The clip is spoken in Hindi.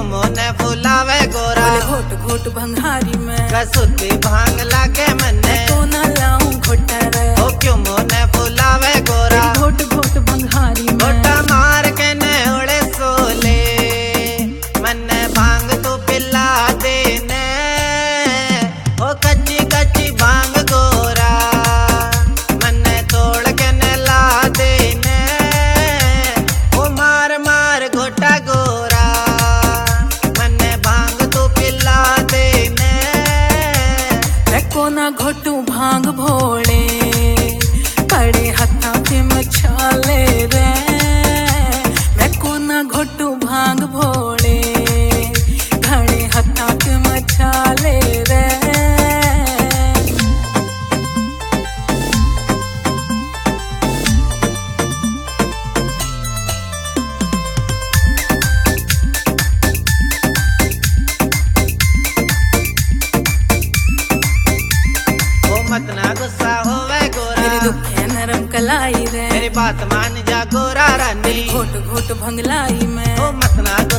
मोने फुलावे गोरा घोट घोट भंगारी में कसुती भांग लागे मन्ने तो न लाऊं घोटा रे ओ क्यों मोने फुलावे गोरा घोट घोट भंगारी में घोटा मार के ने उड़े सोले मन्ने भांग तू पिला देने ओ कच्ची कच्ची भांग गोरा मन्ने तोड़ के ने ला देने ओ मार मार घोटा गोरा ना घोटू भांग भोले कड़े हथा के मछाले रे मैं को ना घोटू भांग भोले खड़े हथा के मछाले रे मत ना गुस्सा होवे गोरा मेरी दुख है नरम कलाई रे मेरी बात मान जा गोरा रानी घोट घोट भंगलाई में ओ मत ना